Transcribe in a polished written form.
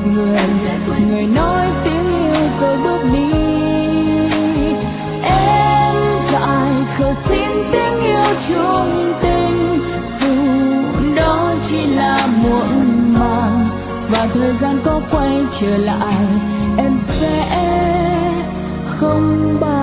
người, người nói tiếng yêu rồi bước đi. Em dại khờ xin tiếng yêu chung tình, dù đó chỉ là muộn màng, và thời gian có quay trở lại em sẽ không bao